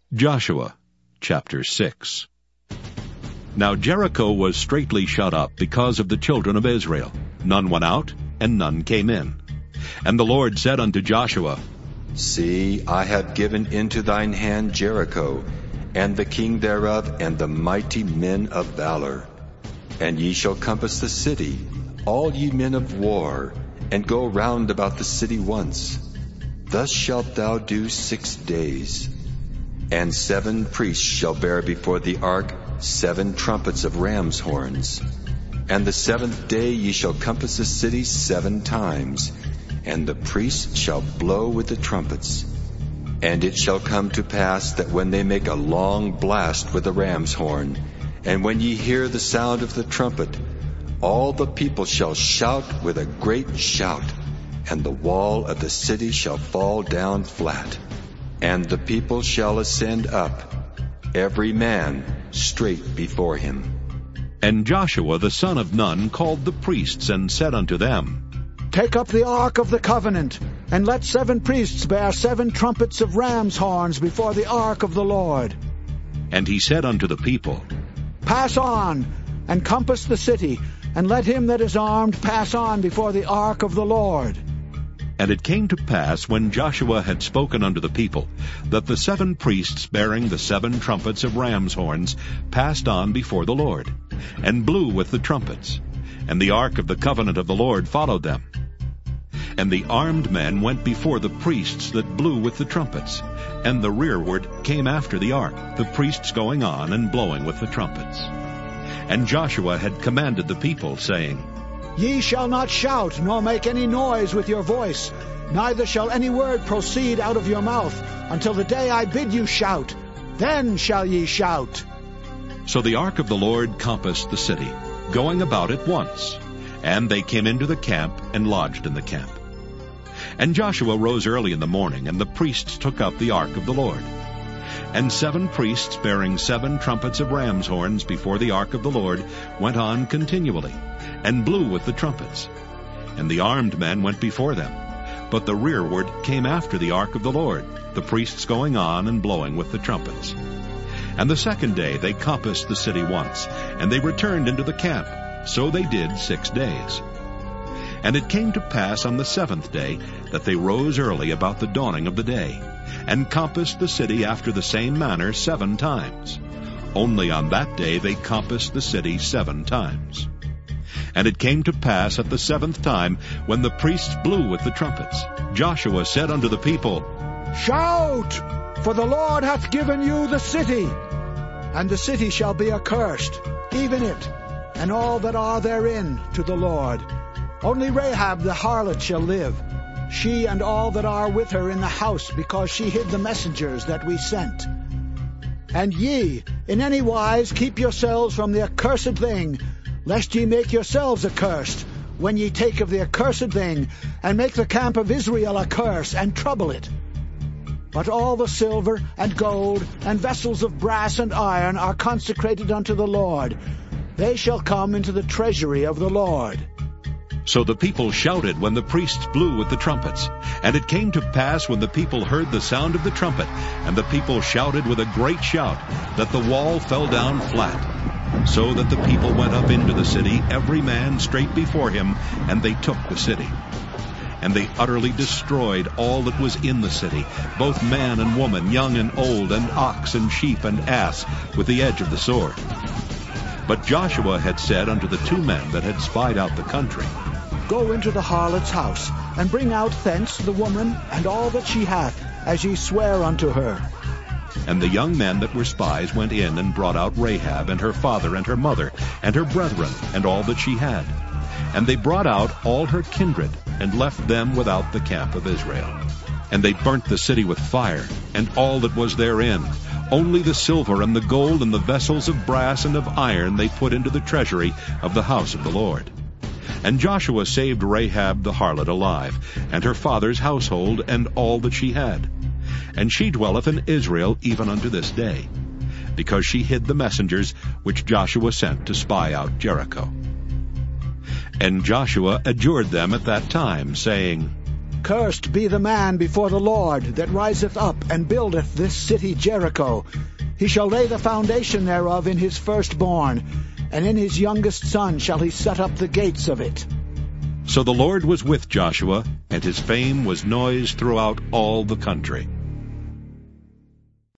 Joshua chapter 6. Now Jericho was straitly shut up because of the children of Israel. None went out, and none came in. And the Lord said unto Joshua, See, I have given into thine hand Jericho, and the king thereof, and the mighty men of valor. And ye shall compass the city, all ye men of war, and go round about the city once. Thus shalt thou do 6 days. And 7 priests shall bear before the ark 7 trumpets of ram's horns. And the 7th day ye shall compass the city 7 times, and the priests shall blow with the trumpets. And it shall come to pass that when they make a long blast with the ram's horn, and when ye hear the sound of the trumpet, all the people shall shout with a great shout, and the wall of the city shall fall down flat. And the people shall ascend up, every man straight before him. And Joshua the son of Nun called the priests, and said unto them, Take up the ark of the covenant, and let 7 priests bear 7 trumpets of ram's horns before the ark of the Lord. And he said unto the people, Pass on, and compass the city, and let him that is armed pass on before the ark of the Lord. And it came to pass, when Joshua had spoken unto the people, that the 7 priests bearing the 7 trumpets of ram's horns passed on before the Lord, and blew with the trumpets. And the ark of the covenant of the Lord followed them. And the armed men went before the priests that blew with the trumpets, and the rearward came after the ark, the priests going on and blowing with the trumpets. And Joshua had commanded the people, saying, Ye shall not shout, nor make any noise with your voice, neither shall any word proceed out of your mouth, until the day I bid you shout. Then shall ye shout. So the ark of the Lord compassed the city, going about it once. And they came into the camp, and lodged in the camp. And Joshua rose early in the morning, and the priests took up the ark of the Lord. And 7 priests bearing 7 trumpets of ram's horns before the ark of the Lord went on continually, and blew with the trumpets. And the armed men went before them, but the rearward came after the ark of the Lord, the priests going on and blowing with the trumpets. And the 2nd day they compassed the city once, and they returned into the camp. So they did 6 days. And it came to pass on the 7th day that they rose early about the dawning of the day, and compassed the city after the same manner 7 times. Only on that day they compassed the city 7 times. And it came to pass at the 7th time, when the priests blew with the trumpets, Joshua said unto the people, Shout, for the Lord hath given you the city. And the city shall be accursed, even it, and all that are therein, to the Lord. Only Rahab the harlot shall live, she and all that are with her in the house, because she hid the messengers that we sent. And ye, in any wise, keep yourselves from the accursed thing, lest ye make yourselves accursed, when ye take of the accursed thing, and make the camp of Israel a curse, and trouble it. But all the silver and gold and vessels of brass and iron are consecrated unto the Lord. They shall come into the treasury of the Lord. So the people shouted when the priests blew with the trumpets. And it came to pass, when the people heard the sound of the trumpet, and the people shouted with a great shout, that the wall fell down flat. So that the people went up into the city, every man straight before him, and they took the city. And they utterly destroyed all that was in the city, both man and woman, young and old, and ox and sheep and ass, with the edge of the sword. But Joshua had said unto the 2 men that had spied out the country, Go into the harlot's house, and bring out thence the woman and all that she hath, as ye swear unto her. And the young men that were spies went in, and brought out Rahab, and her father, and her mother, and her brethren, and all that she had. And they brought out all her kindred, and left them without the camp of Israel. And they burnt the city with fire, and all that was therein. Only the silver and the gold and the vessels of brass and of iron they put into the treasury of the house of the Lord. And Joshua saved Rahab the harlot alive, and her father's household, and all that she had. And she dwelleth in Israel even unto this day, because she hid the messengers which Joshua sent to spy out Jericho. And Joshua adjured them at that time, saying, Cursed be the man before the Lord that riseth up and buildeth this city Jericho. He shall lay the foundation thereof in his firstborn, and in his youngest son shall he set up the gates of it. So the Lord was with Joshua, and his fame was noised throughout all the country.